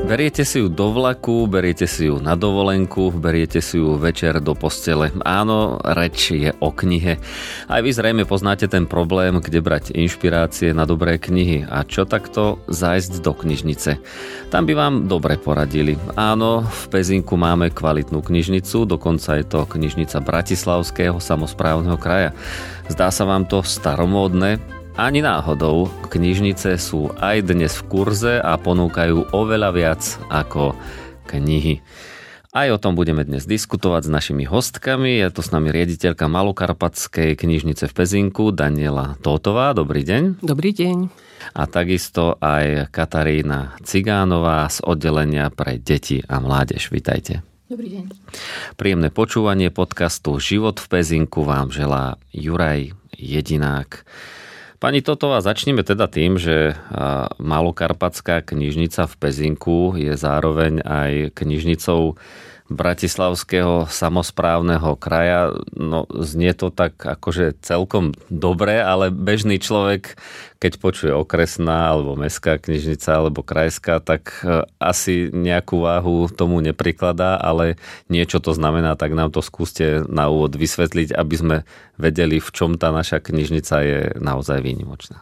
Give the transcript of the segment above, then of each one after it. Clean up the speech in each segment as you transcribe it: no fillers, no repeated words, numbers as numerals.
Beriete si ju do vlaku, beriete si ju na dovolenku, beriete si ju večer do postele. Áno, reč je o knihe. Aj vy zrejme poznáte ten problém, kde brať inšpirácie na dobré knihy a čo takto zájsť do knižnice. Tam by vám dobre poradili. Áno, v Pezinku máme kvalitnú knižnicu, dokonca je to knižnica Bratislavského samosprávneho kraja. Zdá sa vám to staromódne? Ani náhodou, knižnice sú aj dnes v kurze a ponúkajú oveľa viac ako knihy. Aj o tom budeme dnes diskutovať s našimi hostkami. Je tu s nami riaditeľka Malokarpatskej knižnice v Pezinku Daniela Tótová. Dobrý deň. Dobrý deň. A takisto aj Katarína Cigánová z oddelenia pre deti a mládež. Vitajte. Dobrý deň. Príjemné počúvanie podcastu Život v Pezinku vám želá Juraj Jedinák. Pani Tótová, začneme teda tým, že Malokarpatská knižnica v Pezinku je zároveň aj knižnicou Bratislavského samosprávneho kraja. No, znie to tak akože celkom dobre, ale bežný človek, keď počuje okresná alebo mestská knižnica alebo krajská, tak asi nejakú váhu tomu neprikladá, ale niečo to znamená, tak nám to skúste na úvod vysvetliť, aby sme vedeli, v čom tá naša knižnica je naozaj výnimočná.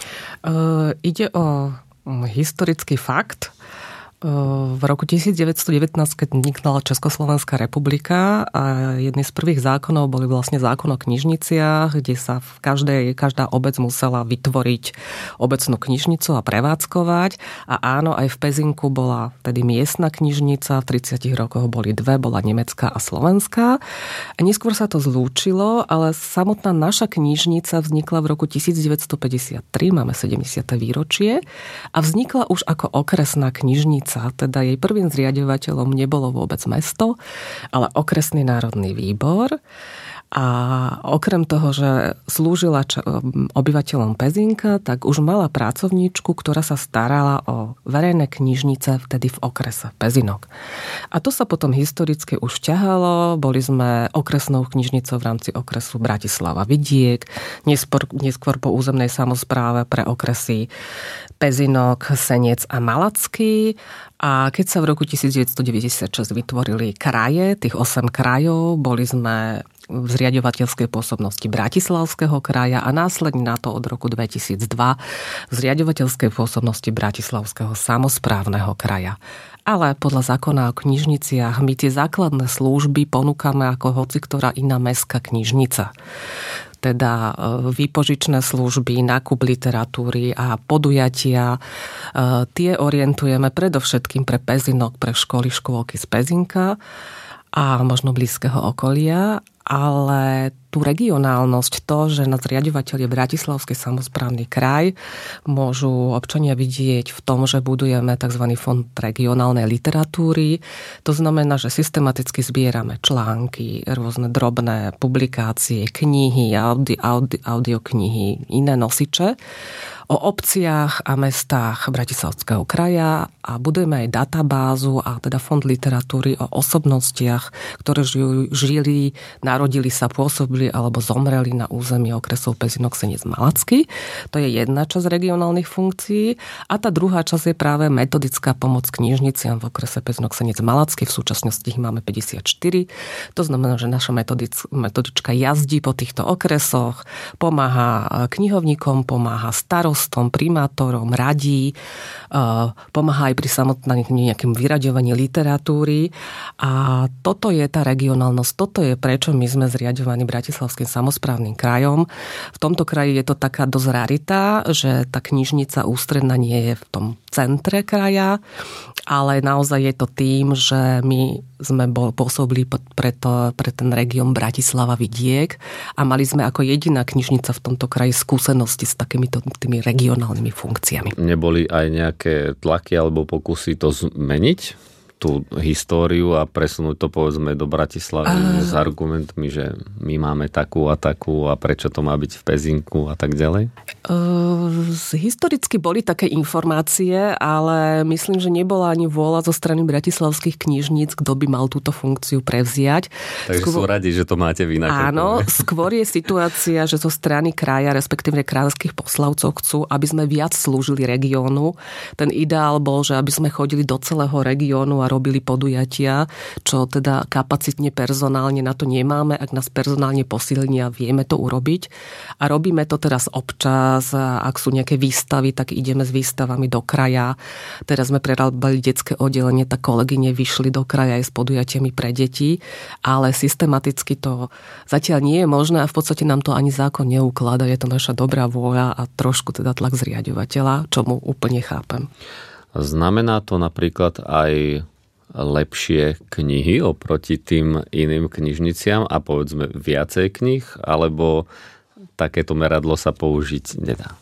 Ide o historický fakt. V roku 1919, keď vznikla Československá republika a jedný z prvých zákonov boli vlastne zákon o knižniciach, kde sa každá obec musela vytvoriť obecnú knižnicu a prevádzkovať. A áno, aj v Pezinku bola tedy miestna knižnica, v 30 rokoch boli dve, bola nemecká a slovenská. A neskôr sa to zlúčilo, ale samotná naša knižnica vznikla v roku 1953, máme 70. výročie, a vznikla už ako okresná knižnica. Teda jej prvým zriaďovateľom nebolo vôbec mesto, ale okresný národný výbor. A okrem toho, že slúžila obyvateľom Pezinka, tak už mala pracovníčku, ktorá sa starala o verejné knižnice vtedy v okrese Pezinok. A to sa potom historicky už ťahalo. Boli sme okresnou knižnicou v rámci okresu Bratislava Vidiek, neskôr po územnej samospráve pre okresy Pezinok, Senec a Malacký. A keď sa v roku 1996 vytvorili kraje, tých 8 krajov, boli sme v zriaďovateľskej pôsobnosti Bratislavského kraja a následne na to od roku 2002 v zriaďovateľskej pôsobnosti Bratislavského samosprávneho kraja. Ale podľa zákona o knižniciach my tie základné služby ponúkame ako hociktorá iná mestská knižnica. Teda výpožičné služby, nákup literatúry a podujatia. Tie orientujeme predovšetkým pre Pezinok, pre školy, škôlky z Pezinka a možno blízkeho okolia, ale tú regionálnosť, to, že na zriaďovateľ je Bratislavský samosprávny kraj, môžu občania vidieť v tom, že budujeme tzv. Fond regionálnej literatúry. To znamená, že systematicky zbierame články, rôzne drobné publikácie, knihy, audioknihy, iné nosiče o obciach a mestách Bratislavského kraja a budujeme aj databázu a teda fond literatúry o osobnostiach, ktoré žili, narodili sa, pôsobili alebo zomreli na území okresov Pezinok, Senec, Malacký. To je jedna časť regionálnych funkcií a tá druhá časť je práve metodická pomoc knižniciam v okrese Pezinok, Senec, Malacký. V súčasnosti ich máme 54. To znamená, že naša metodička jazdí po týchto okresoch, pomáha knihovníkom, pomáha starostom, primátorom, radí, pomáha aj pri samotným nejakým vyraďovaní literatúry. A toto je tá regionálnosť, toto je prečo my sme zriaďovaní Bratislavským samosprávnym krajom. V tomto kraji je to taká dosť rarita, že tá knižnica ústredná nie je v tom centre kraja, ale naozaj je to tým, že my sme pôsobili pre ten región Bratislava Vidiek a mali sme ako jediná knižnica v tomto kraji skúsenosti s takýmito tými regionálnymi funkciami. Neboli aj nejaké tlaky alebo pokusy to zmeniť? tú históriu a presunúť to povedzme do Bratislavy s argumentmi, že my máme takú a prečo to má byť v Pezinku a tak ďalej? Historicky boli také informácie, ale myslím, že nebola ani vôľa zo strany bratislavských knižníc, kto by mal túto funkciu prevziať. Takže sú radi, že to máte vy na Áno, skôr je situácia, že zo strany kraja, respektíve kráľovských poslavcov chcú, aby sme viac slúžili regiónu. Ten ideál bol, že aby sme chodili do celého regiónu a robili podujatia, čo teda kapacitne, personálne na to nemáme. Ak nás personálne posilnia, vieme to urobiť. A robíme to teraz občas. Ak sú nejaké výstavy, tak ideme s výstavami do kraja. Teraz sme prerábali detské oddelenie, tak kolegyne vyšli do kraja aj s podujatiami pre deti. Ale systematicky to zatiaľ nie je možné a v podstate nám to ani zákon neukladá. Je to naša dobrá vôľa a trošku teda tlak zriaďovateľa, čo mu úplne chápem. Znamená to napríklad aj lepšie knihy oproti tým iným knižniciam a povedzme viacej knih, alebo takéto meradlo sa použiť nedá?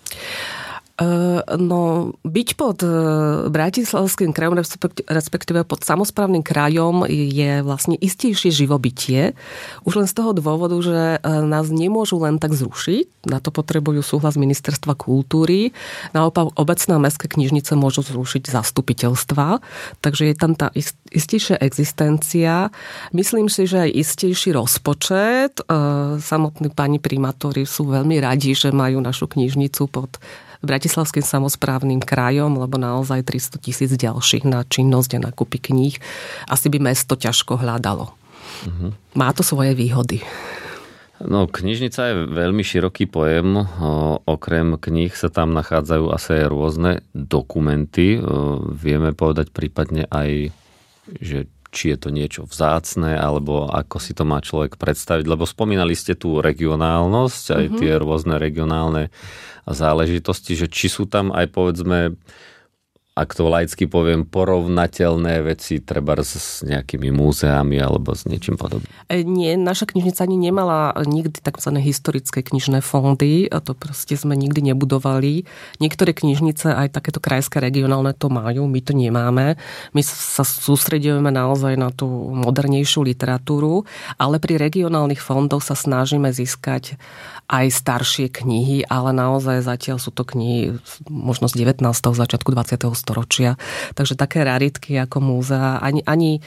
No, byť pod Bratislavským krajom, respektíve pod samosprávnym krajom je vlastne istejšie živobytie. Už len z toho dôvodu, že nás nemôžu len tak zrušiť. Na to potrebujú súhlas Ministerstva kultúry. Naopak obecné a mestské knižnice môžu zrušiť zastupiteľstva. Takže je tam tá istejšia existencia. Myslím si, že aj istejší rozpočet. Samotní pani primátori sú veľmi radi, že majú našu knižnicu pod Bratislavským samosprávnym krajom, lebo naozaj 300 000 ďalších na činnosť a nákupy kníh asi by mesto ťažko hľadalo. Má to svoje výhody. No, knižnica je veľmi široký pojem. Okrem kníh sa tam nachádzajú asi aj rôzne dokumenty. Vieme povedať prípadne aj, že či je to niečo vzácne, alebo ako si to má človek predstaviť. Lebo spomínali ste tú regionálnosť, aj tie rôzne regionálne záležitosti, že či sú tam aj povedzme, ak to laicky poviem, porovnateľné veci treba s nejakými múzeami alebo s niečím podobným. Nie, naša knižnica ani nemala nikdy takzvané historické knižné fondy. A to proste sme nikdy nebudovali. Niektoré knižnice, aj takéto krajské regionálne to majú, my to nemáme. My sa sústreďujeme naozaj na tú modernejšiu literatúru, ale pri regionálnych fondoch sa snažíme získať aj staršie knihy, ale naozaj zatiaľ sú to knihy možno z 19. začiatku 20. storočia. Takže také raritky ako múzea ani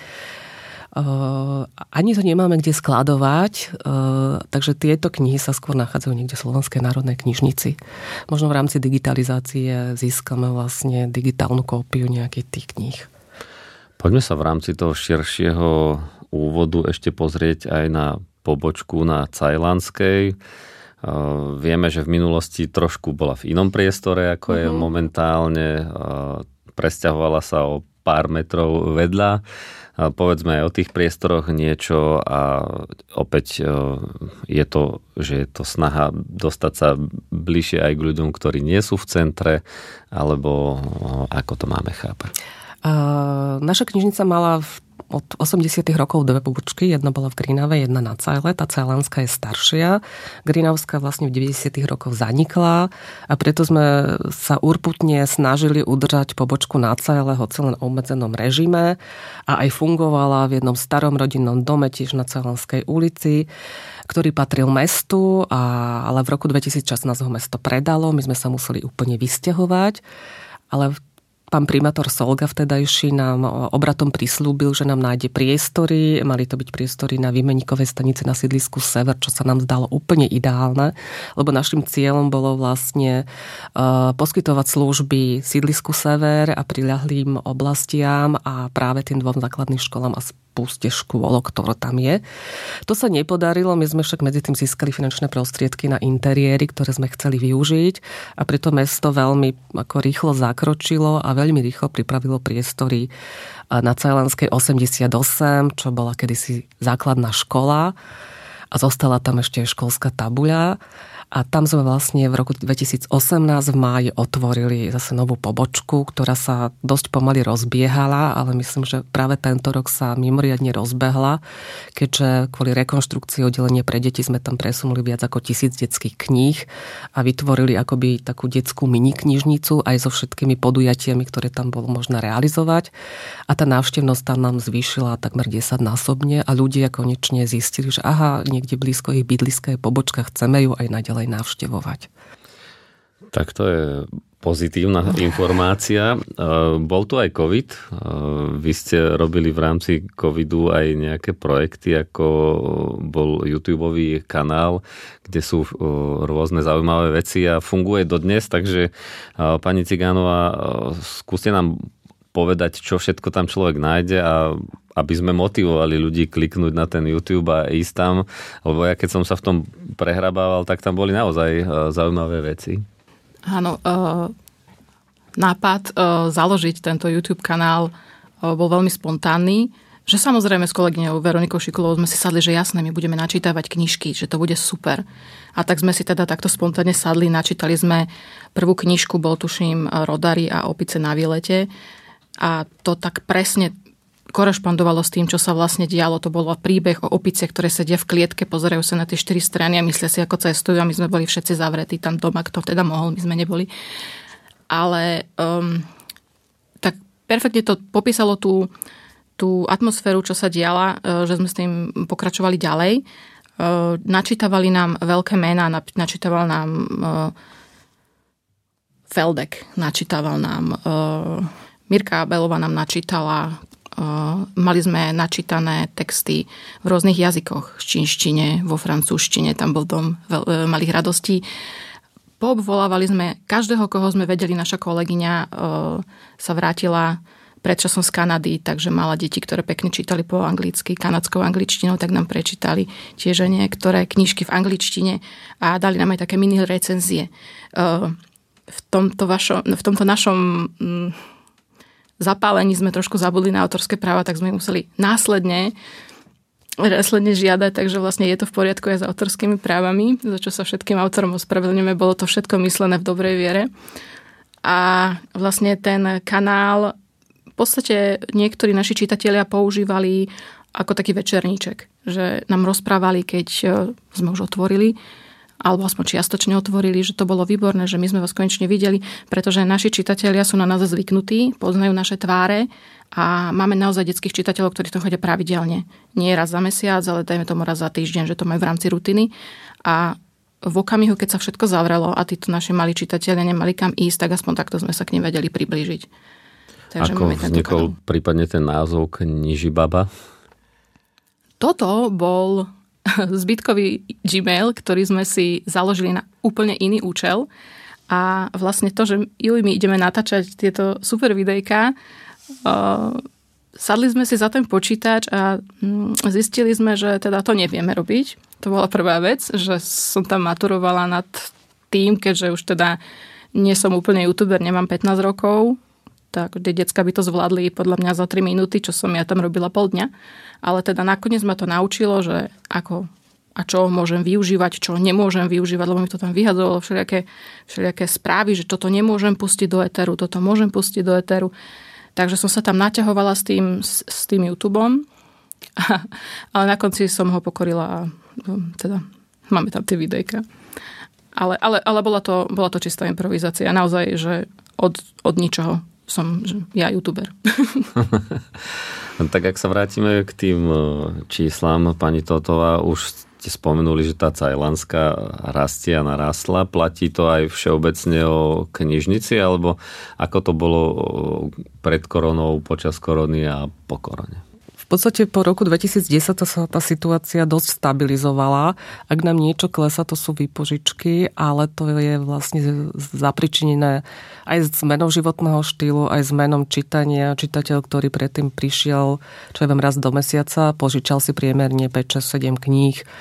to nemáme kde skladovať, takže tieto knihy sa skôr nachádzajú niekde v Slovenskej národnej knižnici. Možno v rámci digitalizácie získame vlastne digitálnu kópiu nejakých tých kníh. Poďme sa v rámci toho širšieho úvodu ešte pozrieť aj na pobočku na Cajlanskej. Vieme, že v minulosti trošku bola v inom priestore, ako je momentálne. Presťahovala sa o pár metrov vedľa. Povedzme aj o tých priestoroch niečo a opäť je to, že je to snaha dostať sa bližšie aj k ľuďom, ktorí nie sú v centre, alebo ako to máme chápať? Naša knižnica mala od 80. rokov dve pobočky. Jedna bola v Grinave, jedna na Cajle. Tá cajlanská je staršia. Grinavská vlastne v 90. rokoch zanikla a preto sme sa urputne snažili udržať pobočku na Cajle, hoci len v obmedzenom režime, a aj fungovala v jednom starom rodinnom dome, tiež na Cajlanskej ulici, ktorý patril mestu, ale v roku 2016 ho mesto predalo. My sme sa museli úplne vysťahovať, ale pán primátor Solga vtedajší nám obratom prislúbil, že nám nájde priestory. Mali to byť priestory na výmeníkovej stanici na sídlisku Sever, čo sa nám zdalo úplne ideálne, lebo našim cieľom bolo vlastne poskytovať služby sídlisku Sever a priľahlým oblastiam a práve tým dvom základným školám a spúste škôl, ktoré tam je. To sa nepodarilo, my sme však medzi tým získali finančné prostriedky na interiéry, ktoré sme chceli využiť a preto mesto veľmi ako rýchlo zakročilo a veľmi rýchlo pripravilo priestory na Cajlanskej 88, čo bola kedysi základná škola. a zostala tam ešte školská tabuľa. A tam sme vlastne v roku 2018 v máji otvorili zase novú pobočku, ktorá sa dosť pomaly rozbiehala, ale myslím, že práve tento rok sa mimoriadne rozbehla, keďže kvôli rekonštrukcii oddelenia pre deti sme tam presunuli viac ako 1000 detských kníh a vytvorili akoby takú detskú miniknižnicu aj so všetkými podujatiami, ktoré tam bolo možné realizovať. A tá návštevnosť tam nám zvýšila takmer 10-násobne a ľudia konečne zistili, že aha, niekde blízko ich bydliska je pobočka, chceme ju aj naďalej navštevovať. Tak to je pozitívna informácia. Bol tu aj COVID. Vy ste robili v rámci covidu aj nejaké projekty, ako bol YouTubeový kanál, kde sú rôzne zaujímavé veci a funguje dodnes. Takže pani Cigánová, skúste nám povedať, čo všetko tam človek nájde a aby sme motivovali ľudí kliknúť na ten YouTube a ísť tam, lebo ja keď som sa v tom prehrabával, tak tam boli naozaj zaujímavé veci. Áno, nápad založiť tento YouTube kanál bol veľmi spontánny, že samozrejme s kolegyňou Veronikou Šikulovou sme si sadli, že jasné, my budeme načítavať knižky, že to bude super. A tak sme si teda takto spontánne sadli, načítali sme prvú knižku, bol tuším Rodary a opice na výlete a to tak presne korešpondovalo s tým, čo sa vlastne dialo. To bolo príbeh o opice, ktoré sedia v klietke, pozerajú sa na tie 4 strany a myslia si, ako cestujú a my sme boli všetci zavretí tam doma, kto teda mohol, my sme neboli. Ale tak perfektne to popísalo tú atmosféru, čo sa diala, že sme s tým pokračovali ďalej. Načítavali nám veľké mená, načítaval nám Feldek, načítaval nám Mirka Belová nám načítala. Mali sme načítané texty v rôznych jazykoch, v čínštine, vo francúzštine, tam bol dom malých radostí. Poobvolávali sme každého, koho sme vedeli. Naša kolegyňa sa vrátila predčasom z Kanady, takže mala deti, ktoré pekne čítali po anglicky, kanadskou angličtinou, tak nám prečítali tiež niektoré knižky v angličtine a dali nám aj také mini recenzie. V tomto našom zapálení sme trošku zabudli na autorské práva, tak sme museli následne žiadať, takže vlastne je to v poriadku aj s autorskými právami, za čo sa všetkým autorom ospravedlňujeme, bolo to všetko myslené v dobrej viere. A vlastne ten kanál v podstate niektorí naši čitatelia používali ako taký večerníček, že nám rozprávali, keď sme už otvorili, alebo aspoň čiastočne otvorili, že to bolo výborné, že my sme vás konečne videli, pretože naši čitatelia sú na nás zvyknutí, poznajú naše tváre a máme naozaj detských čitateľov, ktorí to chodia pravidelne. Nie raz za mesiac, ale dajme tomu raz za týždeň, že to majú v rámci rutiny. A v okamihu, keď sa všetko zavrelo a títo naši malí čitatelia nemali kam ísť, tak aspoň takto sme sa k nim vedeli priblížiť. Takže ako vznikol prípadne ten názov Knižibaba? Toto bol zbytkový Gmail, ktorý sme si založili na úplne iný účel a vlastne to, že my ideme natáčať tieto super videjka, sadli sme si za ten počítač a zistili sme, že teda to nevieme robiť. To bola prvá vec, že som tam maturovala nad tým, keďže už teda nie som úplne youtuber, nemám 15 rokov, tak tie decka by to zvládli podľa mňa za 3 minúty, čo som ja tam robila pol dňa. Ale teda nakoniec ma to naučilo, že ako a čo môžem využívať, čo nemôžem využívať, lebo mi to tam vyhadzovalo všelijaké správy, že toto nemôžem pustiť do éteru, toto môžem pustiť do éteru. Takže som sa tam naťahovala s tým YouTubeom, ale na konci som ho pokorila a teda máme tam tie videjka. Ale bola to čistá improvizácia. Naozaj, že od ničoho som ja youtuber. Tak ak sa vrátime k tým číslam, pani Totová, už ste spomenuli, že tá cajlanská rastie a narastla. Platí to aj všeobecne o knižnici, alebo ako to bolo pred koronou, počas korony a po korone? V podstate po roku 2010 sa tá situácia dosť stabilizovala. Ak nám niečo klesá, to sú výpožičky, ale to je vlastne zapričinené aj zmenou životného štýlu, aj zmenom čítania. Čitateľ, ktorý predtým prišiel, čo ja viem, raz do mesiaca, požičal si priemerne 5, 6, 7 kníh.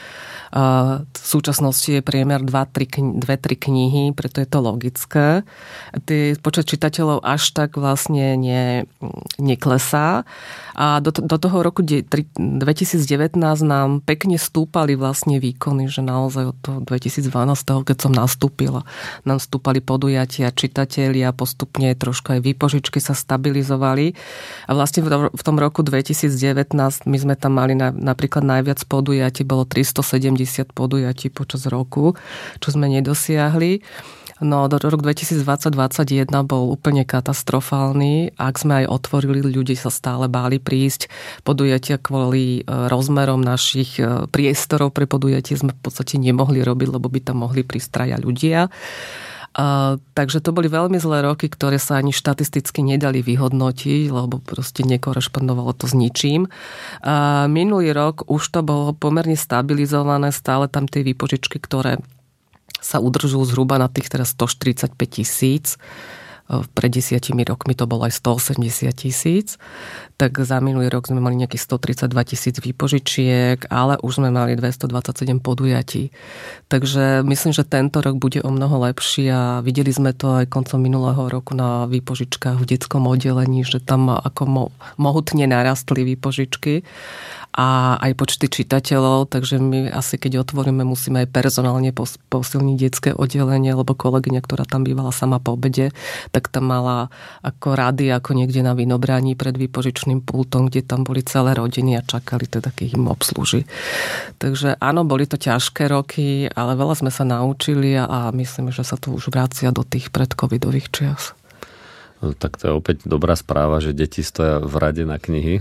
V súčasnosti je priemer 2-3 knihy, preto je to logické. Počet čitateľov až tak vlastne neklesá. A do toho roku 2019 nám pekne stúpali vlastne výkony, že naozaj od toho 2012, keď som nastúpila, nám stúpali podujatia, čitatelia, postupne trošku aj výpožičky sa stabilizovali. A vlastne v tom roku 2019 my sme tam mali napríklad najviac podujatí, bolo 370 podujatí počas roku, čo sme nedosiahli. No do roku 2020-2021 bol úplne katastrofálny. Ak sme aj otvorili, ľudí sa stále báli prísť. Podujatia kvôli rozmerom našich priestorov pre podujatie sme v podstate nemohli robiť, lebo by tam mohli prísť traja ľudia. Takže to boli veľmi zlé roky, ktoré sa ani štatisticky nedali vyhodnotiť, lebo proste nekorešpondovalo to s ničím. Minulý rok už to bolo pomerne stabilizované, stále tam tie výpožičky, ktoré sa udržujú zhruba na tých teraz 145 000. Pred 10 rokmi to bolo aj 180 000. Tak za minulý rok sme mali nejakých 132 000 výpožičiek, ale už sme mali 227 podujatí. Takže myslím, že tento rok bude o mnoho lepší a videli sme to aj koncom minulého roku na výpožičkách v detskom oddelení, že tam ako mohutne narastli výpožičky a aj počty čitateľov, takže my asi keď otvoríme, musíme aj personálne posilniť detské oddelenie, lebo kolegyňa, ktorá tam bývala sama po obede, tak tam mala ako rady, ako niekde na Vinobraní pred výpožičným pultom, kde tam boli celé rodiny a čakali teda, keď im obslúži. Takže áno, boli to ťažké roky, ale veľa sme sa naučili a myslím, že sa to už vracia do tých predcovidových čias. Tak to je opäť dobrá správa, že deti stoja v rade na knihy.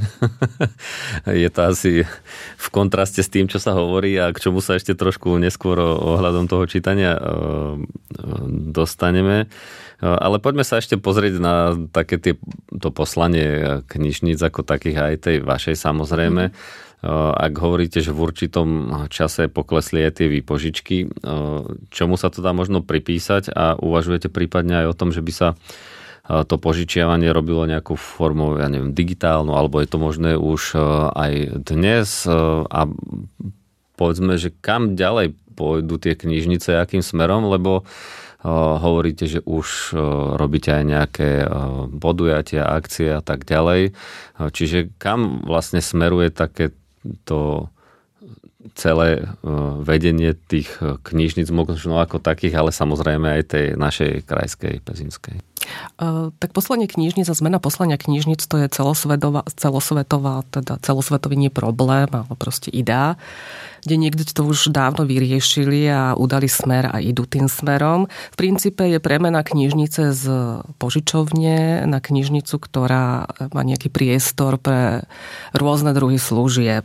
Je to asi v kontraste s tým, čo sa hovorí a k čomu sa ešte trošku neskôr ohľadom toho čítania dostaneme. Ale poďme sa ešte pozrieť na také to poslanie knižníc ako takých aj tej vašej samozrejme. Ak hovoríte, že v určitom čase poklesli aj tie výpožičky, čomu sa to dá možno pripísať a uvažujete prípadne aj o tom, že by sa to požičiavanie robilo nejakú formou, ja neviem, digitálnu, alebo je to možné už aj dnes a povedzme, že kam ďalej pôjdu tie knižnice, akým smerom, lebo hovoríte, že už robíte aj nejaké podujatia, akcie a tak ďalej. Čiže kam vlastne smeruje takéto celé vedenie tých knižnic, možno ako takých, ale samozrejme aj tej našej krajskej pezinskej? Tak poslanie knižnic a zmena poslania knižnic to je celosvetová, teda celosvetový nie problém, ale proste idea, kde niekde to už dávno vyriešili a udali smer a idú tým smerom. V princípe je premena knižnice z požičovne na knižnicu, ktorá má nejaký priestor pre rôzne druhy služieb.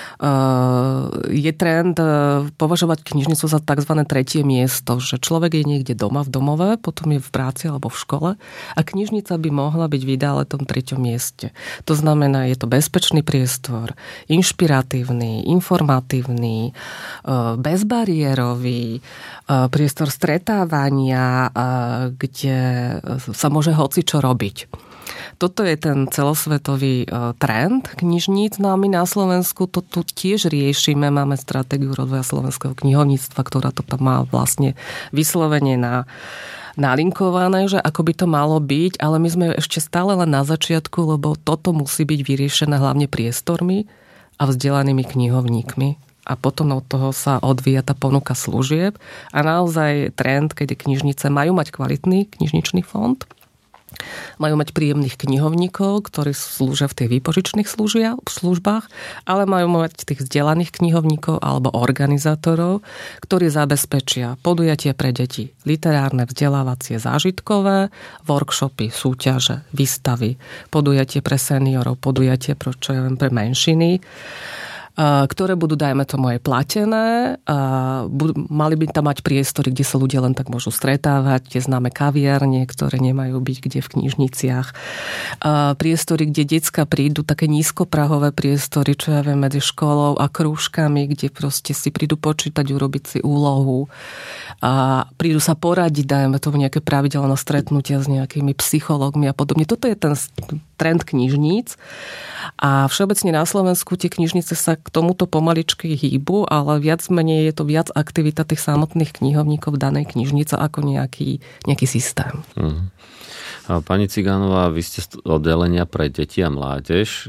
Je trend považovať knižnicu za tzv. Tretie miesto, že človek je niekde doma v domove, potom je v práci alebo v škole a knižnica by mohla byť v ideálne tom treťom mieste. To znamená, je to bezpečný priestor, inšpiratívny, informatívny, bezbariérový, priestor stretávania, kde sa môže hocičo robiť. Toto je ten celosvetový trend knižníc. No a my na Slovensku to tu tiež riešime. Máme stratégiu rozvoja slovenského knihovníctva, ktorá to tam má vlastne vyslovene nalinkované, že ako by to malo byť, ale my sme ešte stále len na začiatku, lebo toto musí byť vyriešené hlavne priestormi a vzdelanými knihovníkmi. A potom od toho sa odvíja tá ponuka služieb. A naozaj trend, keď knižnice majú mať kvalitný knižničný fond, majú mať príjemných knihovníkov, ktorí slúžia v tých výpožičných službách, ale majú mať tých vzdelaných knihovníkov alebo organizátorov, ktorí zabezpečia podujatie pre deti, literárne, vzdelávacie, zážitkové, workshopy, súťaže, výstavy, podujatie pre seniorov, podujatie pre menšiny, ktoré budú, dajme tomu, aj platené. Mali by tam mať priestory, kde sa ľudia len tak môžu stretávať, tie známe kaviárne, ktoré nemajú byť kde v knižniciach. Priestory, kde decká prídu, také nízkoprahové priestory, čo ja viem, medzi školou a krúžkami, kde proste si prídu počítať, urobiť si úlohu. Prídu sa poradiť, dajme tomu nejaké pravidelné stretnutia s nejakými psychológmi a podobne. Toto je ten trend knižníc. A všeobecne na Slovensku tie knižnice sa k tomuto pomaličky hýbu, ale viac menej je to viac aktivita tých samotných knihovníkov v danej knižnice ako nejaký systém. Pani Cigánová, vy ste z oddelenia pre deti a mládež.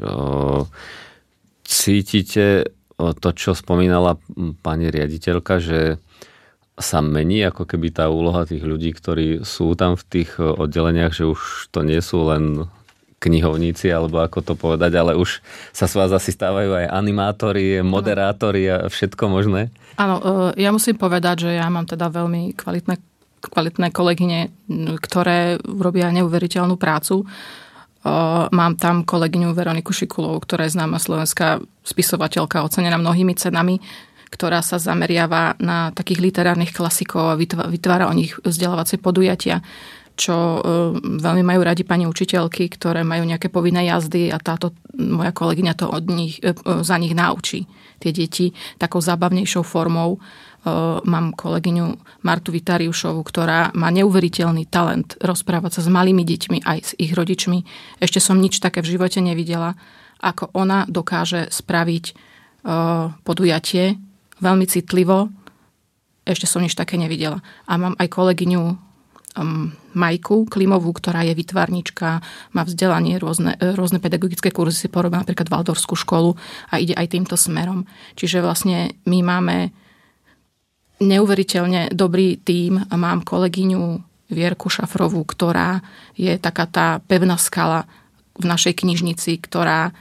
Cítite to, čo spomínala pani riaditeľka, že sa mení ako keby tá úloha tých ľudí, ktorí sú tam v tých oddeleniach, že už to nie sú len knihovníci, alebo ako to povedať, ale už sa s vás asi stávajú aj animátori, moderátori a všetko možné? Áno, ja musím povedať, že ja mám teda veľmi kvalitné kolegyne, ktoré robia neuveriteľnú prácu. Mám tam kolegyňu Veroniku Šikulovú, ktorá je známa slovenská spisovateľka, ocenená mnohými cenami, ktorá sa zameriava na takých literárnych klasikov a vytvára o nich vzdelávacie podujatia, čo veľmi majú radi pani učiteľky, ktoré majú nejaké povinné jazdy a táto moja kolegyňa to za nich naučí. Tie deti takou zábavnejšou formou. Mám kolegyňu Martu Vitariušovu, ktorá má neuveriteľný talent rozprávať sa s malými deťmi aj s ich rodičmi. Ešte som nič také v živote nevidela, ako ona dokáže spraviť podujatie veľmi citlivo. Ešte som nič také nevidela. A mám aj kolegyňu Majku Klimovú, ktorá je výtvarnička, má vzdelanie, rôzne pedagogické kurzy si porobila, napríklad Waldorfskú školu a ide aj týmto smerom. Čiže vlastne my máme neuveriteľne dobrý tím a mám kolegyňu Vierku Šafrovú, ktorá je taká tá pevná skala v našej knižnici, ktorá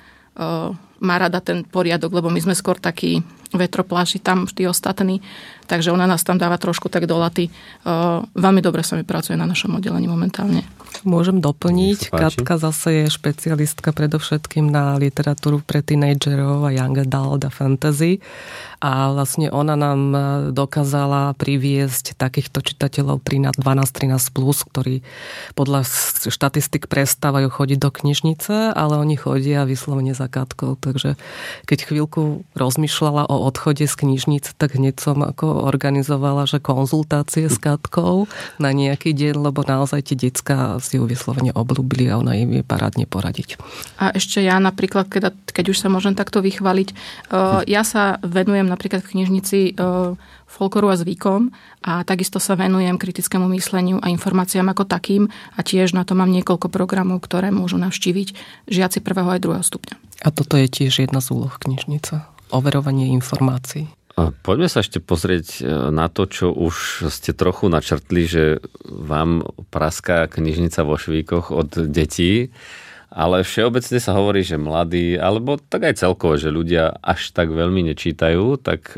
má rada ten poriadok, lebo my sme skôr takí vetropláši tam tí ostatní, takže ona nás tam dáva trošku tak do laty. Veľmi dobre sa mi pracuje na našom oddelení momentálne. Môžem doplniť. Katka zase je špecialistka predovšetkým na literatúru pre tínejdžerov a young adult a fantasy. A vlastne ona nám dokázala priviesť takýchto čitateľov 12-13+, ktorí podľa štatistik prestávajú chodiť do knižnice, ale oni chodia vyslovene za Katkou. Takže keď chvíľku rozmýšľala o odchode z knižnice, tak hneď som ako organizovala, že konzultácie s Katkou na nejaký deň, lebo naozaj tie decká si ju vyslovene obľúbili a ona im vie parádne poradiť. A ešte ja napríklad, keď už sa môžem takto vychváliť, ja sa venujem napríklad v knižnici folkloru a zvykom a takisto sa venujem kritickému mysleniu a informáciám ako takým a tiež na to mám niekoľko programov, ktoré môžu navštíviť žiaci 1. aj 2. stupňa. A toto je tiež jedna z úloh knižnice. Overovanie informácií. Poďme sa ešte pozrieť na to, čo už ste trochu načrtli, že vám praská knižnica vo Švíkoch od detí, ale všeobecne sa hovorí, že mladí, alebo tak aj celkovo, že ľudia až tak veľmi nečítajú, tak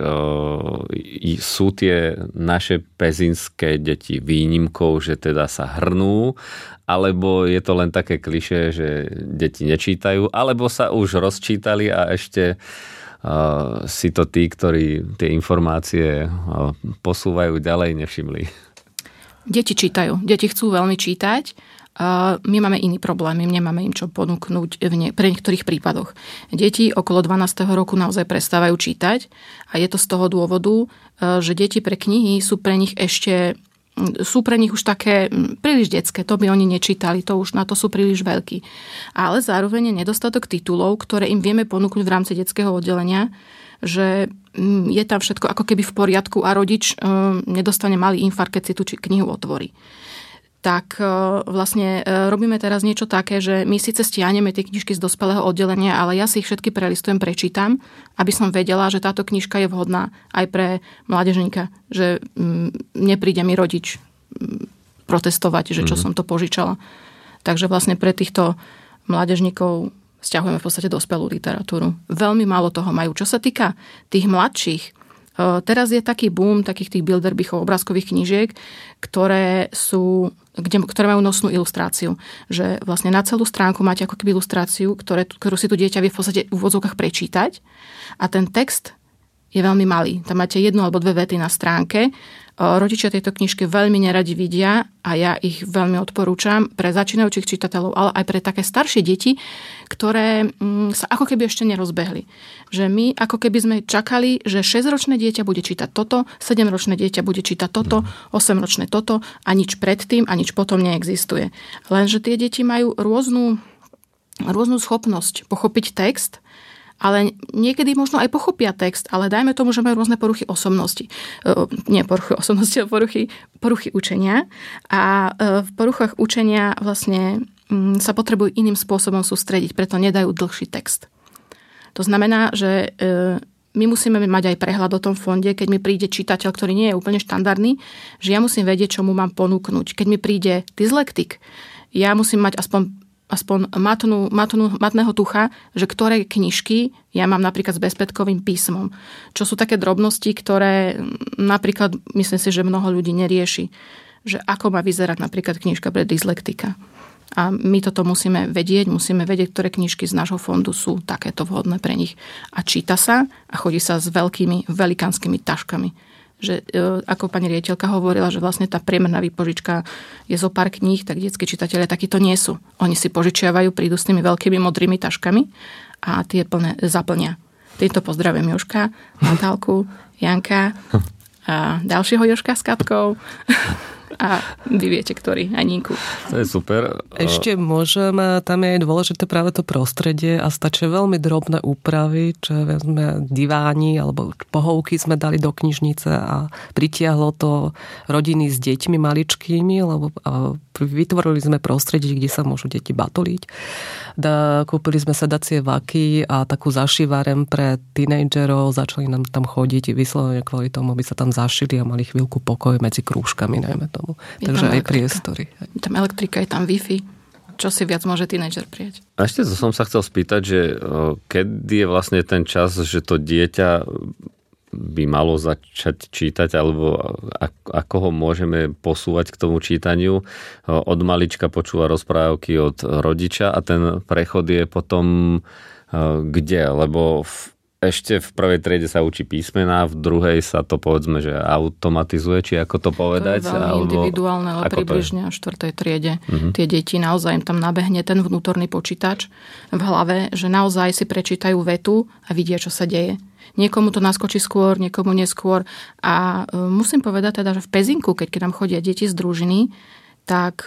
sú tie naše pezinské deti výnimkou, že teda sa hrnú, alebo je to len také klišé, že deti nečítajú, alebo sa už rozčítali a ešte si to tí, ktorí tie informácie posúvajú ďalej, nevšimli. Deti čítajú. Deti chcú veľmi čítať. My máme iný problém. My nemáme im čo ponúknuť pre niektorých prípadoch. Deti okolo 12. roku naozaj prestávajú čítať a je to z toho dôvodu, že deti pre knihy sú pre nich už také príliš detské, to by oni nečítali, to už na to sú príliš veľkí. Ale zároveň je nedostatok titulov, ktoré im vieme ponúknuť v rámci detského oddelenia, že je tam všetko ako keby v poriadku a rodič nedostane malý infarkt, keď si tú knihu otvorí. Tak vlastne robíme teraz niečo také, že my síce stiahneme tie knižky z dospelého oddelenia, ale ja si ich všetky prelistujem, prečítam, aby som vedela, že táto knižka je vhodná aj pre mládežníka, že nepríde mi rodič protestovať, že čo som to požičala. Takže vlastne pre týchto mládežníkov stiahujeme v podstate dospelú literatúru. Veľmi málo toho majú. Čo sa týka tých mladších, teraz je taký boom takých tých Bilderbichov, obrázkových knížiek, ktoré majú nosnú ilustráciu. Že vlastne na celú stránku máte ako keby ilustráciu, ktorú si tu dieťa vie v podstate v úvodzovkách prečítať a ten text je veľmi malý. Tam máte 1 alebo 2 vety na stránke. Rodičia tejto knižky veľmi neradi vidia a ja ich veľmi odporúčam pre začínajúcich čitateľov, ale aj pre také staršie deti, ktoré sa ako keby ešte nerozbehli. Že my ako keby sme čakali, že 6-ročné dieťa bude čítať toto, 7-ročné dieťa bude čítať toto, 8-ročné toto a nič predtým a nič potom neexistuje. Lenže tie deti majú rôznu rôznu schopnosť pochopiť text, ale niekedy možno aj pochopia text, ale dajme tomu, že majú rôzne poruchy osobnosti. Nie poruchy osobnosti, ale poruchy učenia. A v poruchách učenia vlastne sa potrebujú iným spôsobom sústrediť, preto nedajú dlhší text. To znamená, že my musíme mať aj prehľad o tom fonde, keď mi príde čitateľ, ktorý nie je úplne štandardný, že ja musím vedieť, čo mu mám ponúknuť. Keď mi príde dyslektik, ja musím mať aspoň matného tucha, že ktoré knižky ja mám napríklad s bezpätkovým písmom. Čo sú také drobnosti, ktoré napríklad, myslím si, že mnoho ľudí nerieši. Že ako má vyzerať napríklad knižka pre dyslektika. A my toto musíme vedieť, ktoré knižky z nášho fondu sú takéto vhodné pre nich. A číta sa a chodí sa s veľkými, velikánskymi taškami. Že, ako pani riaditeľka hovorila, že vlastne tá priemerná výpožička je zo pár kníh, tak detskí čitatelia takíto nie sú. Oni si požičiavajú, prídu s tými veľkými modrými taškami a tie plné zaplnia. Týmto pozdravujem Jožka, Natálku, Janka a ďalšieho Jožka s Katkou. A vy viete, ktorý, Aninku. To je super. Ešte môžeme, tam je dôležité práve to prostredie a stačia veľmi drobné úpravy, čo sme diváni alebo pohovky sme dali do knižnice a pritiahlo to rodiny s deťmi maličkými, lebo vytvorili sme prostredie, kde sa môžu deti batoliť. Kúpili sme sedacie vaky a takú zašívárem pre tínejdžerov, začali nám tam chodiť vyslovene kvôli tomu, aby sa tam zašili a mali chvíľku pokoj medzi krúžkami, najmä tomu. Takže aj priestory. Tam elektrika, je tam Wi-Fi. Čo si viac môže tínedžer prijať? A ešte som sa chcel spýtať, že kedy je vlastne ten čas, že to dieťa by malo začať čítať, alebo ako ho môžeme posúvať k tomu čítaniu. Od malička počúva rozprávky od rodiča a ten prechod je potom kde? Lebo ešte v prvej triede sa učí písmená, v druhej sa to povedzme, že automatizuje, či ako to povedať. To je veľmi individuálne, ale približne v 4. triede. Tie deti naozaj im tam nabehne ten vnútorný počítač v hlave, že naozaj si prečítajú vetu a vidia, čo sa deje. Niekomu to naskočí skôr, niekomu neskôr. A musím povedať teda, že v Pezinku, keď nám chodia deti z družiny, tak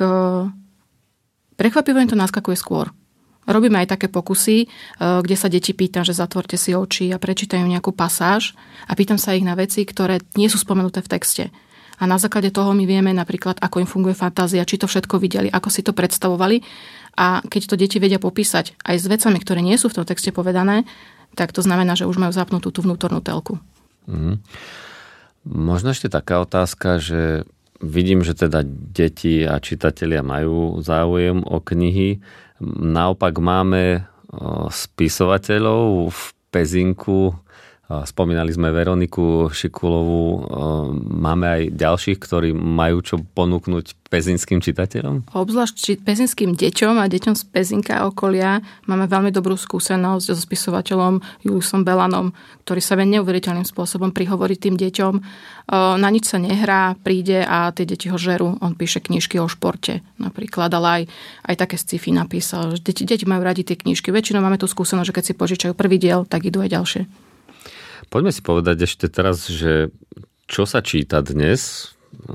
prekvapivo im to naskakuje skôr. Robíme aj také pokusy, kde sa deti pýtam, že zatvorte si oči a prečítajú nejakú pasáž a pýtam sa ich na veci, ktoré nie sú spomenuté v texte. A na základe toho my vieme napríklad, ako im funguje fantázia, či to všetko videli, ako si to predstavovali. A keď to deti vedia popísať aj s vecami, ktoré nie sú v tom texte povedané, tak to znamená, že už majú zapnutú tú vnútornú telku. Možno ešte taká otázka, že vidím, že teda deti a čitatelia majú záujem o knihy. Naopak máme spisovateľov v Pezinku, spomínali sme Veroniku Šikulovú, máme aj ďalších, ktorí majú čo ponúknuť pezinským čitateľom? Obzvlášť pezinským deťom a deťom z Pezinka a okolia máme veľmi dobrú skúsenosť so spisovateľom Juliusom Belanom, ktorý sa vie neuveriteľným spôsobom prihovoriť tým deťom. Na nič sa nehrá, príde a tie deti ho žerú. On píše knižky o športe napríklad, ale aj také sci-fi napísal. Deti majú radi tie knižky. Väčšinou máme tú skúsenosť, že keď si požičajú prvý diel, tak idú aj ďalšie. Poďme si povedať ešte teraz, že čo sa číta dnes.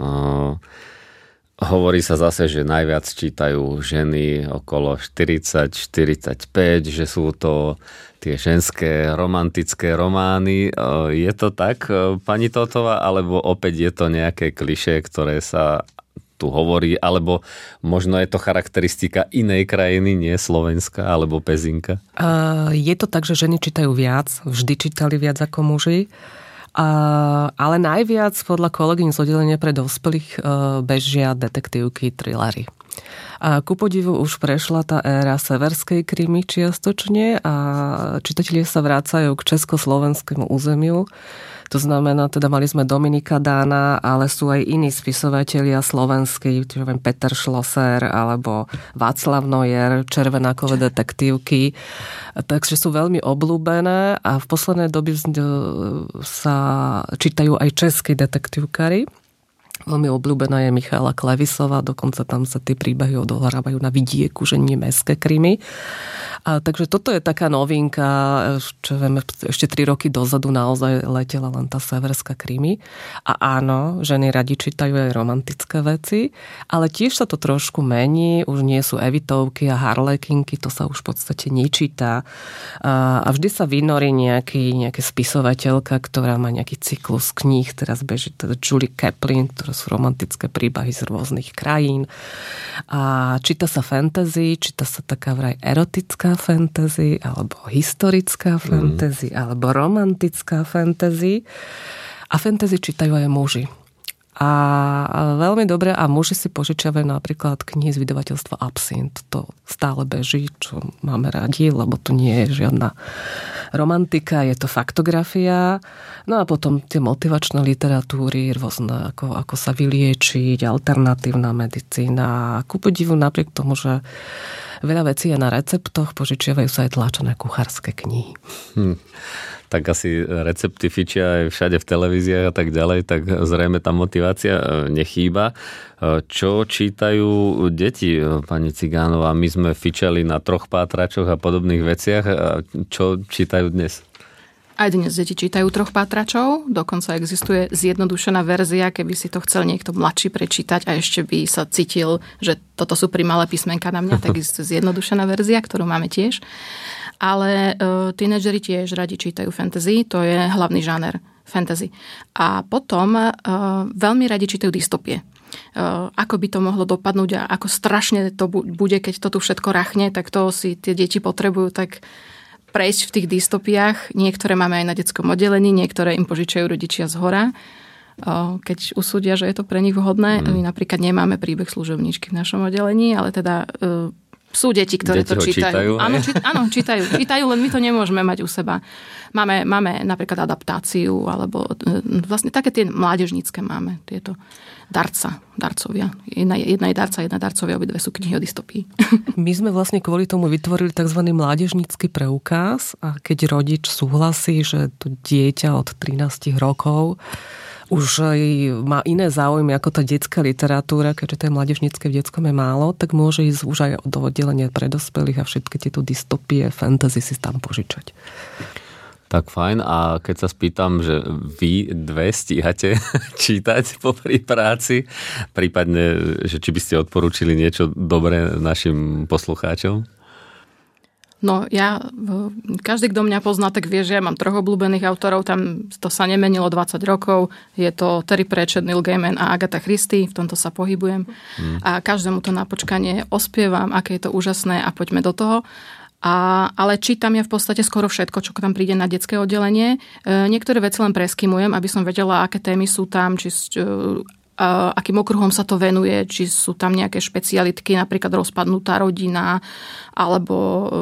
Hovorí sa zase, že najviac čítajú ženy okolo 40-45, že sú to tie ženské romantické romány. Je to tak, pani Totová, alebo opäť je to nejaké klišé, ktoré sa tu hovorí, alebo možno je to charakteristika inej krajiny, nie Slovenska alebo Pezinka? Je to tak, že ženy čítajú viac, vždy čítali viac ako muži, ale najviac podľa kolegyň z oddelenia pre dospelých bežia detektívky, thrillery. A ku podivu už prešla tá éra severskej krimi čiastočne a čitatelia sa vrácajú k československému územiu. To znamená, teda mali sme Dominika Dána, ale sú aj iní spisovatelia slovenskí, Peter Schlosser alebo Václav Neuer, Červenákové detektívky. Takže sú veľmi obľúbené a v poslednej dobe sa čítajú aj českí detektívkari. Veľmi obľúbená je Michála Klevisová, dokonca tam sa tie príbehy odohrávajú na vidieku, že nie mestské krimi. Takže toto je taká novinka, čo vieme, ešte 3 roky dozadu naozaj letela len tá severská krimi. A áno, ženy radi čítajú aj romantické veci, ale tiež sa to trošku mení, už nie sú Evitovky a Harlekinky, to sa už v podstate nečíta. A vždy sa vynorí nejaká spisovateľka, ktorá má nejaký cyklus kníh, teraz beží teda Julie Kaplan, ktoré sú romantické príbehy z rôznych krajín. A číta sa fantasy, číta sa taká vraj erotická fantasy, alebo historická fantasy, alebo romantická fantasy. A fantasy čítajú aj muži. A veľmi dobre, a muži si požičiavajú napríklad knihy z vydavateľstva Absint. To stále beží, čo máme radi, lebo tu nie je žiadna romantika, je to faktografia. No a potom tie motivačné literatúry, rôzne, ako sa vyliečiť, alternatívna medicína. Ku podivu napriek tomu, že veľa vecí je na receptoch, požičiavajú sa aj tlačené kuchárske knihy. Tak asi recepty fičia aj všade v televíziách a tak ďalej, tak zrejme tá motivácia nechýba. Čo čítajú deti, pani Cigánová? My sme fičali na 3 pátračoch a podobných veciach. Čo čítajú dnes? Aj dnes deti čítajú 3 pátračov, dokonca existuje zjednodušená verzia, keby si to chcel niekto mladší prečítať a ešte by sa cítil, že toto sú primalé písmenka na mňa, tak existuje zjednodušená verzia, ktorú máme tiež. Ale tínedžeri tiež radi čítajú fantasy, to je hlavný žáner fantasy. A potom veľmi radi čítajú dystopie. Ako by to mohlo dopadnúť a ako strašne to bude, keď to tu všetko rachne, tak to si tie deti potrebujú tak prejsť v tých dystopiách. Niektoré máme aj na detskom oddelení, niektoré im požičajú rodičia zhora, keď usúdia, že je to pre nich vhodné. My napríklad nemáme príbeh služobníčky v našom oddelení, ale teda sú deti, ktoré to čítajú. Áno, čítajú, len my to nemôžeme mať u seba. Máme napríklad adaptáciu, alebo vlastne také tie mládežnícke máme, tieto darcovia. Jedna je darca, jedna darcovia, obidve sú knihy o dystopii. My sme vlastne kvôli tomu vytvorili tzv. Mládežnícky preukaz a keď rodič súhlasí, že to dieťa od 13 rokov už má iné záujmy ako tá detská literatúra, keďže tej mládežníckej v detskom je málo, tak môže ísť už aj do oddelenia pre dospelých a všetky tieto dystopie, fantasy si tam požičať. Tak fajn. A keď sa spýtam, že vy dve stíhate čítať popri práci, prípadne, že či by ste odporúčili niečo dobré našim poslucháčom? No každý, kto mňa pozná, tak vie, že ja mám 3 obľúbených autorov, tam to sa nemenilo 20 rokov, je to Terry Pratchett, Neil Gaiman a Agatha Christie, v tomto sa pohybujem a každému to na počkanie ospievam, aké je to úžasné a poďme do toho. Ale čítam ja v podstate skoro všetko, čo tam príde na detské oddelenie. Niektoré veci len preskimujem, aby som vedela, aké témy sú tam, akým okruhom sa to venuje, či sú tam nejaké špecialitky, napríklad rozpadnutá rodina, alebo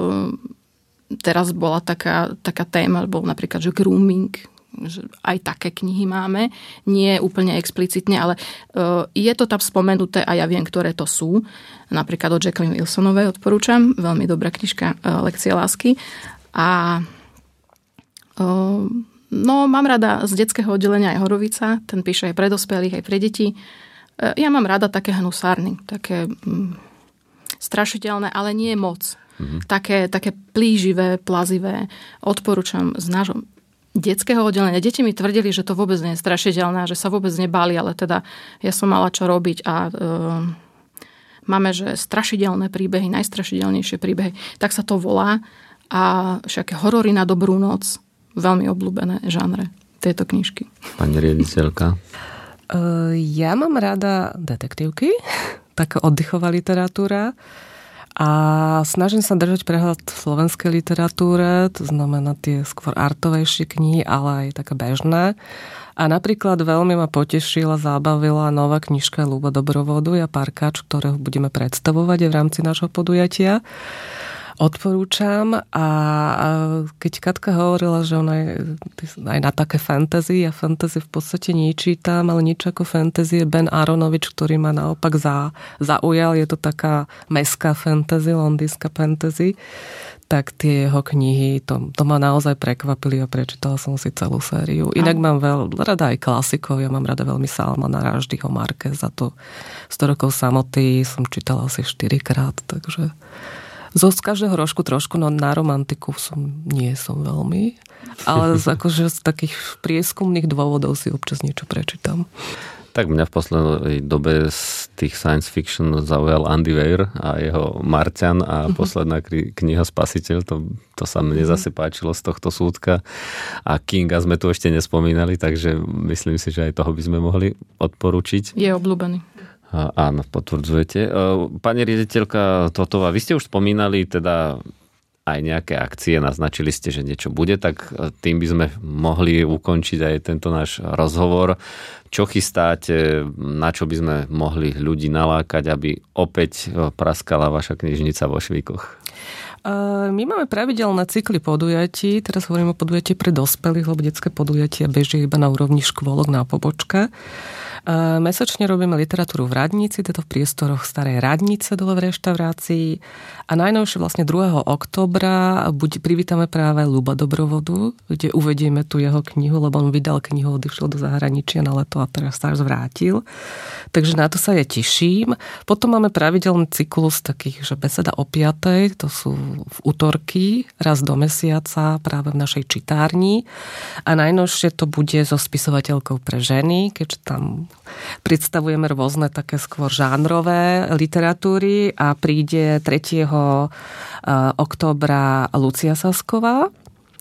teraz bola taká téma, bol napríklad, že grooming, že aj také knihy máme, nie úplne explicitne, ale je to tam spomenuté a ja viem, ktoré to sú. Napríklad od Jacqueline Wilsonovej odporúčam, veľmi dobrá knižka Lekcie lásky. A mám rada z detského oddelenia aj Horovica, ten píše aj pre dospelých, aj pre deti. Ja mám rada také hnusárny, také strašidelné, ale nie moc. Také plíživé, plazivé. Odporúčam z nášho detského oddelenia. Deti mi tvrdili, že to vôbec nie je strašidelné, že sa vôbec nebáli, ale teda ja som mala čo robiť a máme, že strašidelné príbehy, najstrašidelnejšie príbehy. Tak sa to volá a všaké horory na dobrú noc, veľmi obľúbené žánre tejto knižky. Pani riaditeľka? Ja mám rada detektívky, taká oddychová literatúra a snažím sa držať prehľad v slovenskej literatúre, to znamená tie skôr artovejšie knihy, ale aj také bežné. A napríklad veľmi ma potešila, zabavila nová knižka Ľuba Dobrovodu, Ja Parkáč, ktorého budeme predstavovať aj v rámci nášho podujatia. Odporúčam a keď Katka hovorila, že ona je aj na také fantasy, ja fantasy v podstate nečítam, ale nič ako fantasy je Ben Aronovič, ktorý ma naopak zaujal, je to taká mestská fantasy, londýnska fantasy, tak tie jeho knihy, to ma naozaj prekvapili a prečítala som si celú sériu. Inak mám rada aj klasikov, ja mám rada veľmi Salmana Rushdieho, Marqueza, to 100 rokov samoty som čítala asi 4-krát, takže Z každého rožku trošku, no na romantiku nie som veľmi. Ale akože z takých prieskumných dôvodov si občas niečo prečítam. Tak mňa v poslednej dobe z tých science fiction zaujal Andy Weir a jeho Marťan a posledná kniha Spasiteľ. To sa mne zase páčilo z tohto súdka. A Kinga sme tu ešte nespomínali, takže myslím si, že aj toho by sme mohli odporučiť. Je obľúbený. Áno, potvrdzujete. Pani riaditeľka Totová, vy ste už spomínali teda aj nejaké akcie, naznačili ste, že niečo bude, tak tým by sme mohli ukončiť aj tento náš rozhovor. Čo chystáte, na čo by sme mohli ľudí nalákať, aby opäť praskala vaša knižnica vo Švíkoch? My máme pravidelné cykly podujatí, teraz hovorím o podujatí pre dospelých, lebo detské podujatia bežia iba na úrovni škôlok na pobočke. Mesačne robíme literatúru v Radnici, teda v priestoroch Starej Radnice dole v reštaurácii. A najnovšie vlastne 2. októbra privítame práve Ľuba Dobrovodu, kde uvedieme tu jeho knihu, lebo on vydal knihu, odišiel do zahraničia na leto a teraz sa zvrátil. Takže na to sa ja teším. Potom máme pravidelný cyklus takých, že beseda o 5:00, to sú v utorky, raz do mesiaca práve v našej čitárni. A najnovšie to bude so spisovateľkou pre ženy, keďže tam predstavujeme rôzne také skôr žánrové literatúry a príde 3. októbra Lucia Sasková.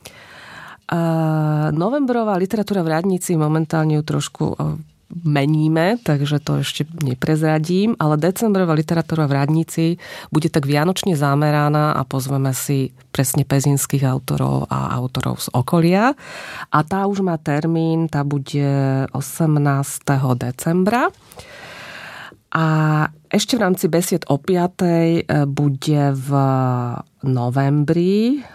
Novembrová literatúra v Radnici momentálne ju trošku meníme, takže to ešte neprezradím, ale decembrová literatúra v Radnici bude tak vianočne zameraná a pozveme si presne pezinských autorov a autorov z okolia. A tá už má termín, tá bude 18. decembra. A ešte v rámci besied o 5:00 bude v novembri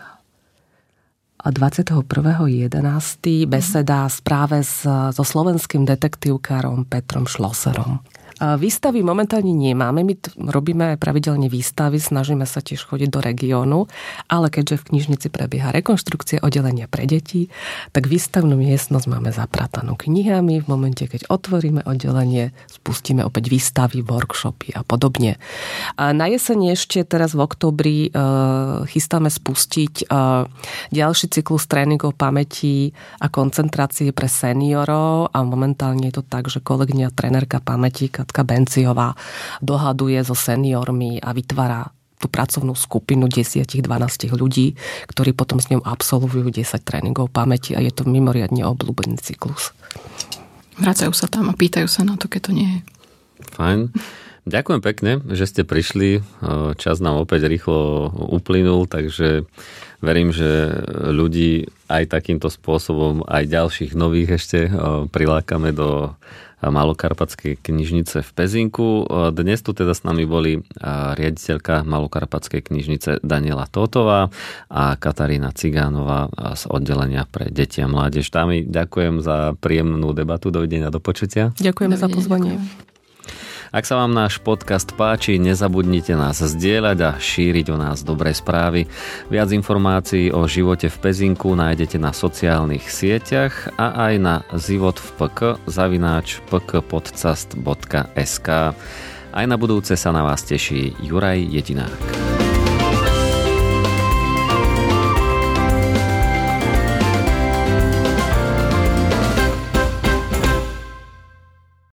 21.11. beseda práve so slovenským detektívkárom Petrom Šloserom. Výstavy momentálne nemáme, my robíme pravidelne výstavy, snažíme sa tiež chodiť do regiónu, ale keďže v knižnici prebieha rekonštrukcia oddelenia pre deti, tak výstavnú miestnosť máme zapratanú knihami. V momente, keď otvoríme oddelenie, spustíme opäť výstavy, workshopy a podobne. Na jeseň ešte teraz v októbri chystáme spustiť ďalší cyklus tréningov pamäti a koncentrácie pre seniorov a momentálne je to tak, že kolegyňa trénerka pamäti Katka Benciová dohaduje so seniormi a vytvára tú pracovnú skupinu 10-12 ľudí, ktorí potom s ňou absolvujú 10 tréningov pamäti a je to mimoriadne obľúbený cyklus. Vracajú sa tam a pýtajú sa na to, keď to nie je. Fajn. Ďakujem pekne, že ste prišli. Čas nám opäť rýchlo uplynul, takže verím, že ľudí aj takýmto spôsobom, aj ďalších nových ešte prilákame do Malokarpatskej knižnice v Pezinku. Dnes tu teda s nami boli riaditeľka Malokarpatskej knižnice Daniela Totová a Katarína Cigánová z oddelenia pre deti a mládež. Dámy, ďakujem za príjemnú debatu. Dovidenia, do počutia. Ďakujeme za pozvanie. Ak sa vám náš podcast páči, nezabudnite nás zdieľať a šíriť o nás dobré správy. Viac informácií o živote v Pezinku nájdete na sociálnych sieťach a aj na životvpk@pkpodcast.sk. Aj na budúce sa na vás teší Juraj Jedinák.